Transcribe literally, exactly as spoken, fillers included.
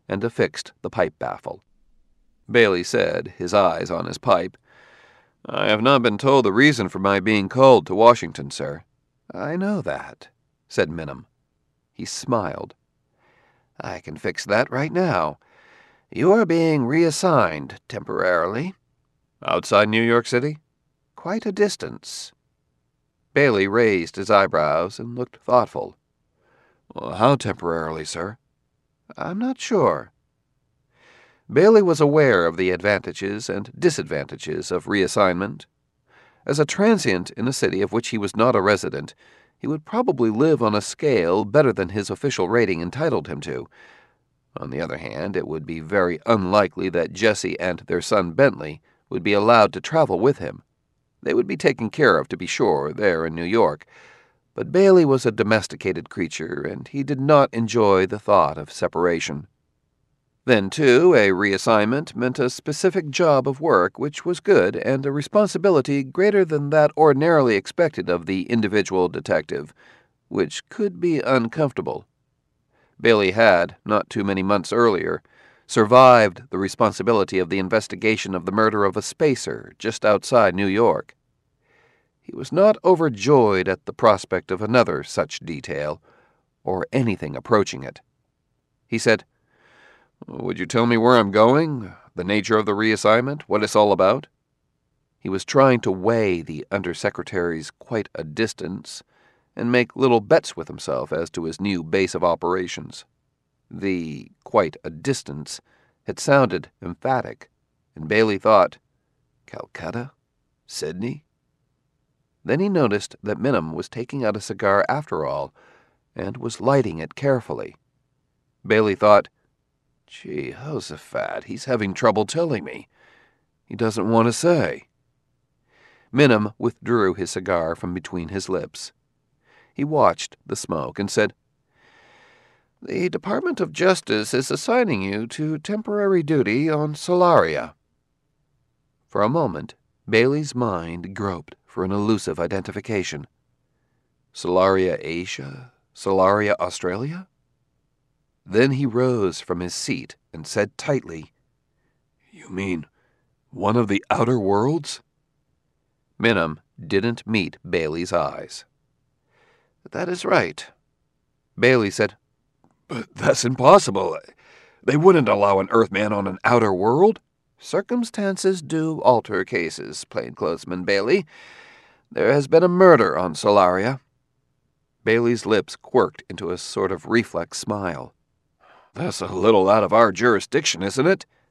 and affixed the pipe baffle. Bailey said, his eyes on his pipe, "I have not been told the reason for my being called to Washington, sir." "I know that," said Minim. He smiled. "I can fix that right now. You are being reassigned temporarily." "Outside New York City?" "Quite a distance." Bailey raised his eyebrows and looked thoughtful. "Well, how temporarily, sir?" "I'm not sure." Bailey was aware of the advantages and disadvantages of reassignment. As a transient in a city of which he was not a resident, he would probably live on a scale better than his official rating entitled him to. On the other hand, it would be very unlikely that Jesse and their son Bentley would be allowed to travel with him. They would be taken care of, to be sure, there in New York, but Bailey was a domesticated creature, and he did not enjoy the thought of separation. Then, too, a reassignment meant a specific job of work which was good and a responsibility greater than that ordinarily expected of the individual detective, which could be uncomfortable. Bailey had, not too many months earlier, survived the responsibility of the investigation of the murder of a spacer just outside New York. He was not overjoyed at the prospect of another such detail, or anything approaching it. He said, "Would you tell me where I'm going, the nature of the reassignment, what it's all about?" He was trying to weigh the undersecretary's quite a distance and make little bets with himself as to his new base of operations. The quite a distance had sounded emphatic, and Bailey thought, Calcutta? Sydney? Then he noticed that Minim was taking out a cigar after all, and was lighting it carefully. Bailey thought, "Gee, Jehoshaphat, he's having trouble telling me. He doesn't want to say." Minim withdrew his cigar from between his lips. He watched the smoke and said, "The Department of Justice is assigning you to temporary duty on Solaria." For a moment, Bailey's mind groped for an elusive identification. Solaria Asia? Solaria Australia? Then he rose from his seat and said tightly, "You mean one of the outer worlds?" Minim didn't meet Bailey's eyes. "That is right." Bailey said, "But that's impossible. They wouldn't allow an Earthman on an outer world." "Circumstances do alter cases, plainclothesman Bailey. There has been a murder on Solaria." Bailey's lips quirked into a sort of reflex smile. "That's a little out of our jurisdiction, isn't it?"